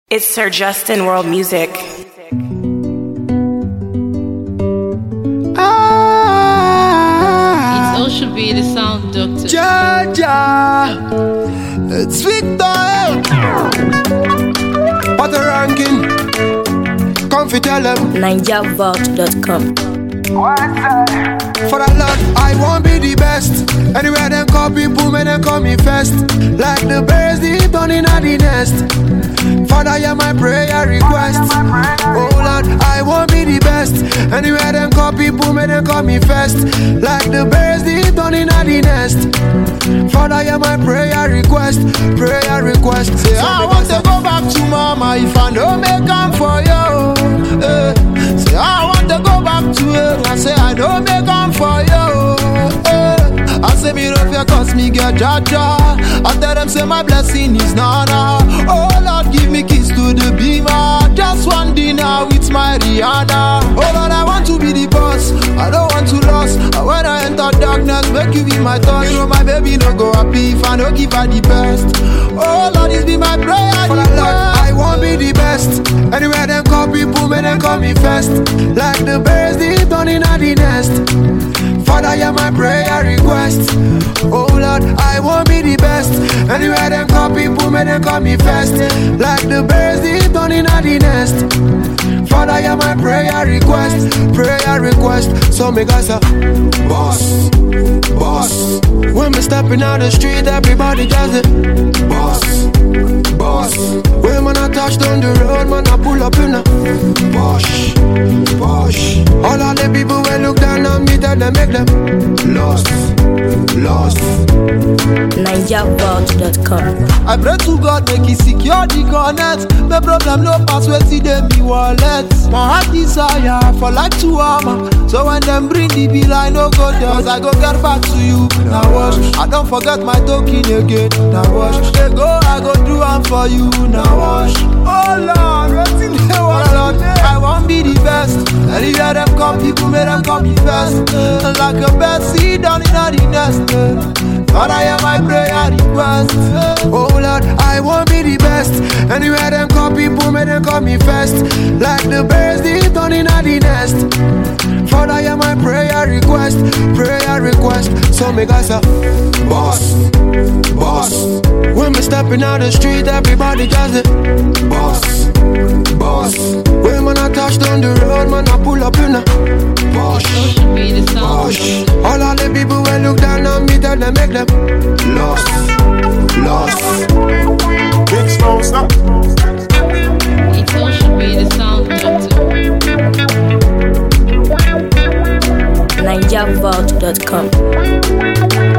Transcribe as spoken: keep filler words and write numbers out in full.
It's Sir Justin World Music. Ah, It's Ocean B, the sound doctor. Jaja, it's Victor. What a ranking. Come fi tell them. Ninja Vault dot com. For a lot, I won't be the best. Anywhere them call people, may them call me first. Like the birds, deep down in the nest. Father, you're my prayer request. Oh Lord, I won't be the best. Anywhere them call people, may them call me first. Like the birds, deep down in the nest. Father, you're my prayer request. Prayer request. Say, I want to go back to mama if I don't make time for you. Eh. Say, I want to go back to her. I say, I don't make time for you. Eh. I say, me don't fear cause me get jaja. I tell them, say, my blessing is nana. Oh Lord, give me keys to the beamer. Just one dinner with my Rihanna. Oh Lord, I want to be the boss. I don't want to lose. And when I enter darkness, make you be my touch. You know my baby no go happy if I don't give her the best. Oh Lord, this be my prayer. For the Lord, I won't be the best. Anywhere them call people, may them call me first. Like the birds deep down in the nest. Father, you're my prayer request. Oh Lord, I won't be the best. Anywhere them call people, may them call me first. Like the birds deep down in the nest. Father, you're my prayer request. Prayer request. So me guys a boss, boss. When me stepping out the street, everybody does it. Boss, boss. When man I touch down the road, man I pull up in a Bosh, bosh. All of the people when look down on me, tell them make them lost, lost. Ninja Vault dot com. I pray to God make he secure the connect. The problem no pass where see them me wallet. My heart desire for like two armor. So when them bring the bill I no go there. Cause I go get back to you. Now wash. I don't forget my token again. Now wash. They go I go do am for you. Now wash. Oh Lord, what's in the world? I won't be the best. Anywhere them come people may them come the best. Like a bed seed down in the nest. But I am my prayer request. Oh Lord, I won't be the best. Anywhere them call people, may them call me first. Like the birds deep down in the nest. Father, I am my prayer request. Prayer request. So me guys a boss, boss. When me stepping out the street, everybody does it. Boss, boss. When man I touch down the road, man I pull up in a Bosh, Ocean B, the sound bosh. doctor. All of the people when look down on me, tell them make them lost, lost. Big Smoke, stop. It's Ocean B, the sound doctor. Ninja Vault dot com.